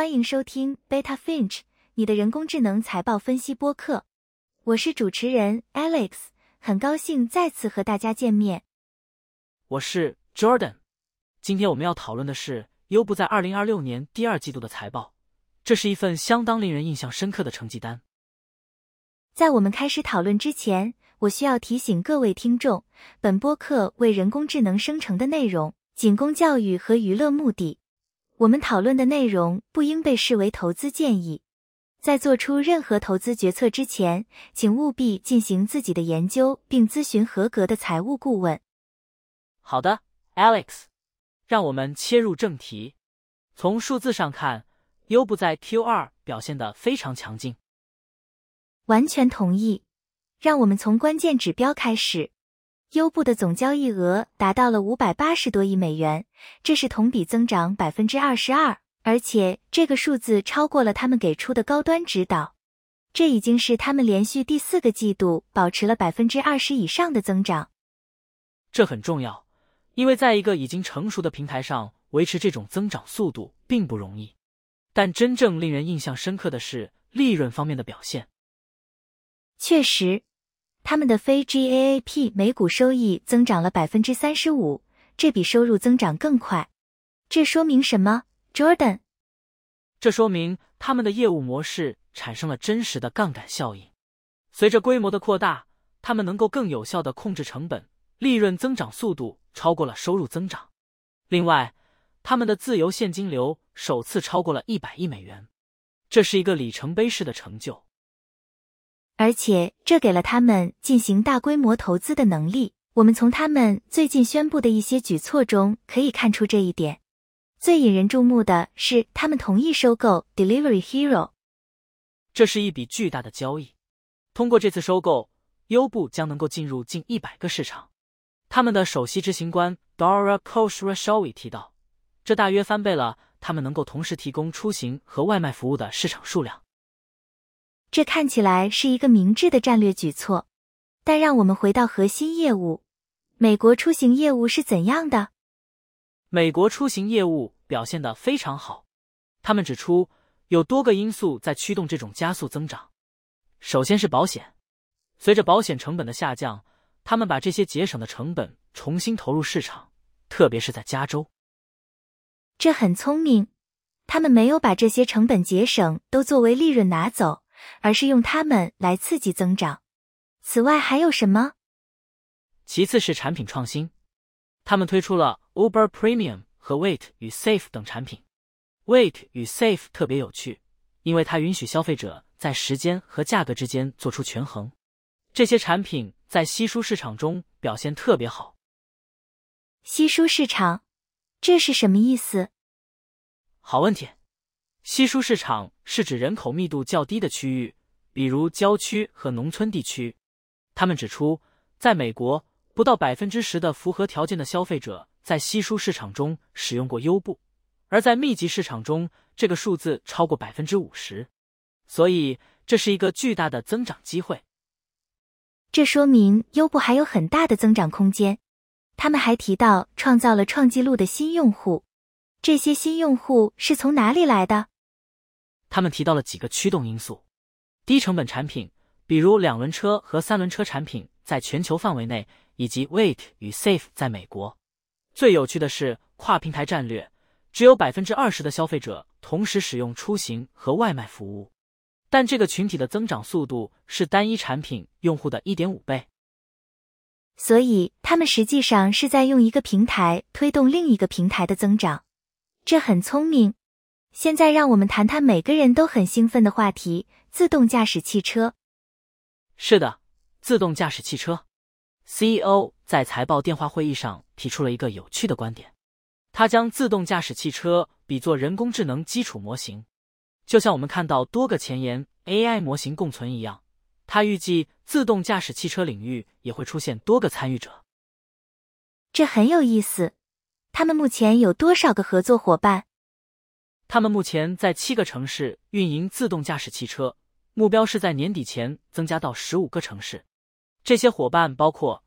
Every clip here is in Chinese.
欢迎收听 Beta Finch 你的人工智能财报分析播客。我是主持人 Alex， 很高兴再次和大家见面。 我是 Jordan。今天我们要讨论的是优步在2026年第二季度的财报，这是一份相当令人印象深刻的成绩单。 在我们开始讨论之前，我需要提醒各位听众，本播客为人工智能生成的内容仅供教育和娱乐目的。我们讨论的内容不应被视为投资建议。在做出任何投资决策之前，请务必进行自己的研究并咨询合格的财务顾问。 好的 ，Alex， 让我们切入正题。从数字上看，优步在 Q2 表现得非常强劲。 完全同意。让我们从关键指标开始。优步的总交易额达到了580多亿美元，这是同比增长 22%， 而且这个数字超过了他们给出的高端指导。这已经是他们连续第4个季度保持了 20% 以上的增长。 这很重要，因为在一个已经成熟的平台上维持这种增长速度并不容易。但真正令人印象深刻的是利润方面的表现。 确实，他们的非 GAAP 每股收益增长了 35%， 这比收入增长更快。这说明什么 ，Jordan？ 这说明他们的业务模式产生了真实的杠杆效应。随着规模的扩大，他们能够更有效地控制成本，利润增长速度超过了收入增长。另外，他们的自由现金流首次超过了100亿美元，这是一个里程碑式的成就。 而且这给了他们进行大规模投资的能力，我们从他们最近宣布的一些举措中可以看出这一点。最引人注目的是他们同意收购 Delivery Hero。 这是一笔巨大的交易。通过这次收购，优步将能够进入近100个市场。他们的首席执行官 Dara Khosrowshahi 提到，这大约翻倍了他们能够同时提供出行和外卖服务的市场数量。 这看起来是一个明智的战略举措，但让我们回到核心业务。美国出行业务是怎样的？ 美国出行业务表现得非常好。他们指出，有多个因素在驱动这种加速增长。首先是保险，随着保险成本的下降，他们把这些节省的成本重新投入市场，特别是在加州。 这很聪明，他们没有把这些成本节省都作为利润拿走，而是用它们来刺激增长。此外还有什么？ 其次是产品创新，他们推出了 Uber Premium 和 Wait 与 Safe 等产品。Wait 与 Safe 特别有趣，因为它允许消费者在时间和价格之间做出权衡。这些产品在稀疏市场中表现特别好。 稀疏市场，这是什么意思？ 好问题。稀疏市场是指人口密度较低的区域，比如郊区和农村地区。他们指出，在美国，不到 10% 的符合条件的消费者在稀疏市场中使用过优步，而在密集市场中，这个数字超过 50%。所以，这是一个巨大的增长机会。 这说明优步还有很大的增长空间。他们还提到创造了创纪录的新用户。这些新用户是从哪里来的？ 他们提到了几个驱动因素。低成本产品，比如2轮车和3轮车产品在全球范围内，以及 Wait 与 Safe 在美国。最有趣的是跨平台战略，只有 20% 的消费者同时使用出行和外卖服务。但这个群体的增长速度是单一产品用户的 1.5 倍。 所以他们实际上是在用一个平台推动另一个平台的增长。这很聪明。现在让我们谈谈每个人都很兴奋的话题，自动驾驶汽车。 是的，自动驾驶汽车。CEO 在财报电话会议上提出了一个有趣的观点。他将自动驾驶汽车比作人工智能基础模型，就像我们看到多个前沿 AI 模型共存一样。他预计自动驾驶汽车领域也会出现多个参与者。 这很有意思。他们目前有多少个合作伙伴？ 他们目前在7个城市运营自动驾驶汽车，目标是在年底前增加到15个城市。这些伙伴包括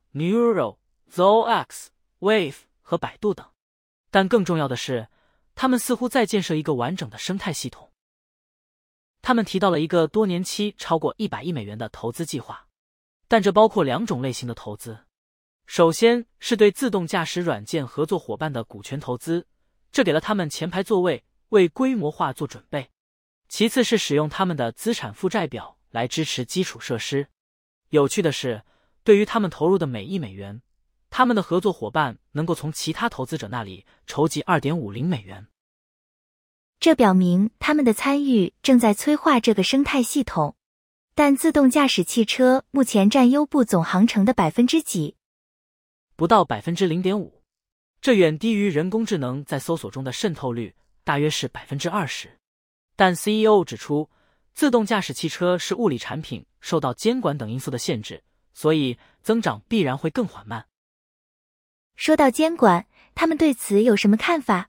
Nuro、ZOX、Wave 和百度等。但更重要的是，他们似乎在建设一个完整的生态系统。 他们提到了一个多年期超过100亿美元的投资计划，但这包括2种类型的投资。首先是对自动驾驶软件合作伙伴的股权投资，这给了他们前排座位，为规模化做准备。其次是使用他们的资产负债表来支持基础设施。有趣的是，对于他们投入的每1美元，他们的合作伙伴能够从其他投资者那里筹集2.50美元。 这表明他们的参与正在催化这个生态系统。但自动驾驶汽车目前占优步总航程的几%？ 不到0.5%，这远低于人工智能在搜索中的渗透率，大约是20%。但 CEO 指出，自动驾驶汽车是物理产品，受到监管等因素的限制，所以增长必然会更缓慢。 说到监管，他们对此有什么看法？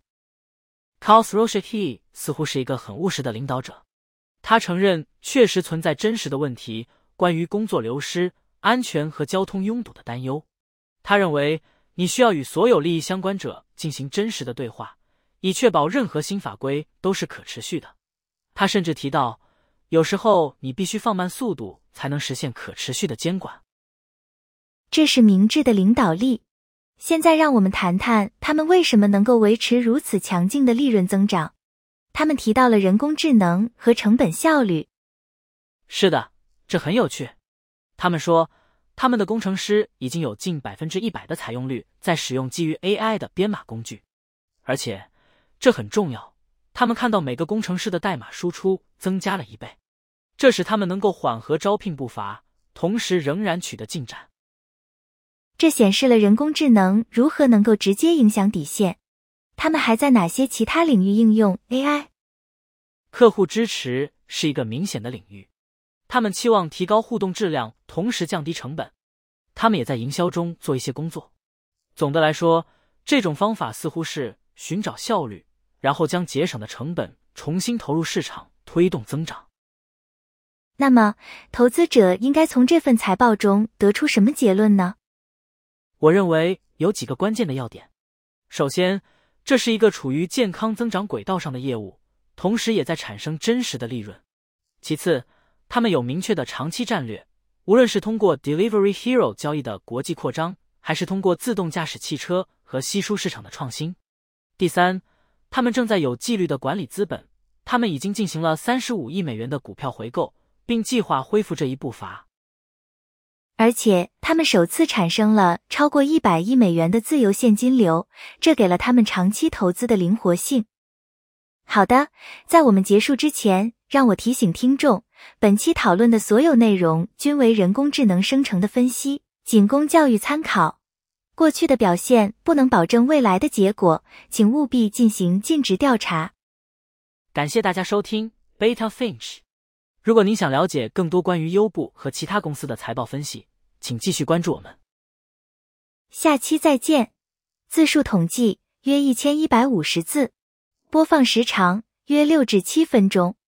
Klaus Roschke 似乎是一个很务实的领导者，他承认确实存在真实的问题，关于工作流失、安全和交通拥堵的担忧。他认为你需要与所有利益相关者进行真实的对话，以确保任何新法规都是可持续的。他甚至提到，有时候你必须放慢速度才能实现可持续的监管。 这是明智的领导力。现在让我们谈谈他们为什么能够维持如此强劲的利润增长。他们提到了人工智能和成本效率。 是的，这很有趣。他们说，他们的工程师已经有近100%的采用率在使用基于 AI 的编码工具，而且这很重要，他们看到每个工程师的代码输出增加了1倍，这使他们能够缓和招聘步伐，同时仍然取得进展。 这显示了人工智能如何能够直接影响底线。他们还在哪些其他领域应用 AI？ 客户支持是一个明显的领域，他们期望提高互动质量，同时降低成本。他们也在营销中做一些工作。总的来说，这种方法似乎是寻找效率，然后将节省的成本重新投入市场，推动增长。 那么，投资者应该从这份财报中得出什么结论呢？ 我认为有几个关键的要点。首先，这是一个处于健康增长轨道上的业务，同时也在产生真实的利润。其次，他们有明确的长期战略，无论是通过 Delivery Hero 交易的国际扩张，还是通过自动驾驶汽车和稀疏市场的创新。第三，他们正在有纪律地管理资本，他们已经进行了35亿美元的股票回购，并计划恢复这一步伐。 而且，他们首次产生了超过100亿美元的自由现金流，这给了他们长期投资的灵活性。好的，在我们结束之前，让我提醒听众，本期讨论的所有内容均为人工智能生成的分析，仅供教育参考。过去的表现不能保证未来的结果，请务必进行尽职调查。 感谢大家收听 Beta Finch。如果您想了解更多关于优步和其他公司的财报分析，请继续关注我们。 下期再见。字数统计约1150字，播放时长约6至7分钟。